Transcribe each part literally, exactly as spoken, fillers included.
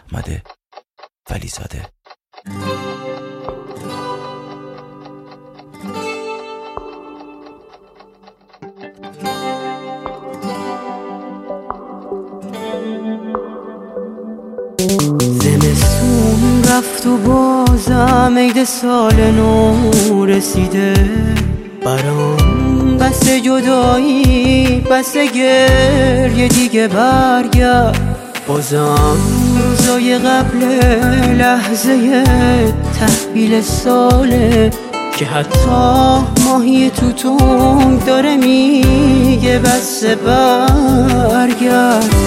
احمد ولیزاده. زمستون رفت و بازم عید سال نو رسیده، برام بس جدایی بس گریه دیگه برگرد. بازم روزای قبل لحظه تحویل ساله که حتی ماهی توتون داره میگه بس برگرد.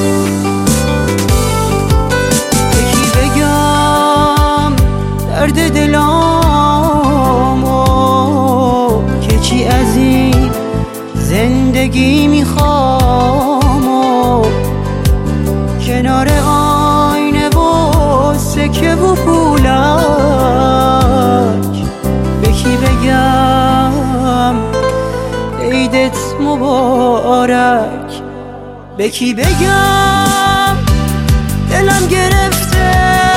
یکی بگم درد دلامو که چی از این زندگی میخوام و کنار آینه و سکه و پولک به کی بگم عیدت مبارک، به کی بگم دلم گرفته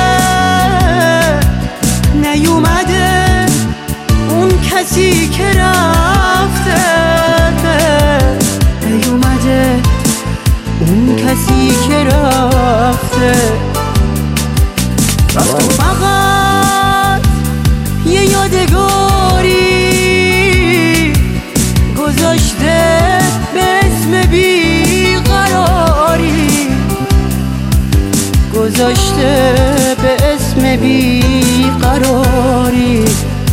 نیومده اون کسی که رفته، نیومده اون کسی که رفته. رفت و فقط یه یادگاری گذاشته به اسم بیقراری، گذاشته به اسم بیقراری.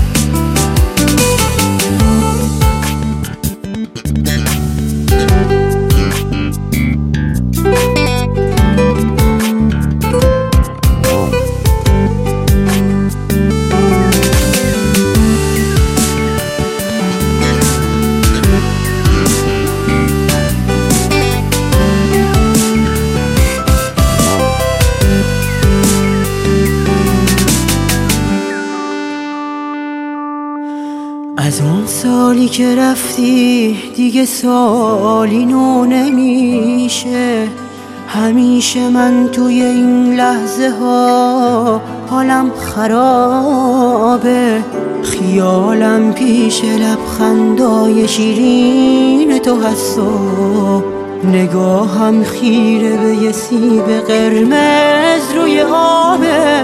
از اون سالی که رفتی دیگه سالی نو نمیشه، همیشه من توی این لحظه ها حالم خرابه، خیالم پیش لبخندای شیرین تو هست و نگاهم خیره به یه سیب قرمز روی آبه.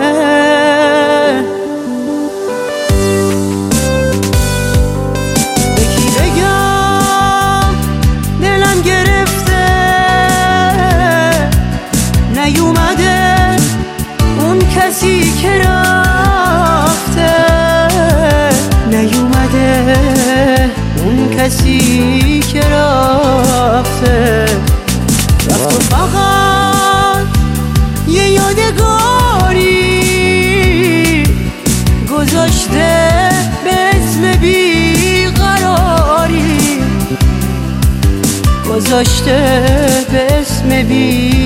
نیومده اون کسی که رفته، نیومده اون کسی که رفته. رفت و فقط یه یادگاری گذاشته به اسم بیقراری، گذاشته به اسم بیقراری.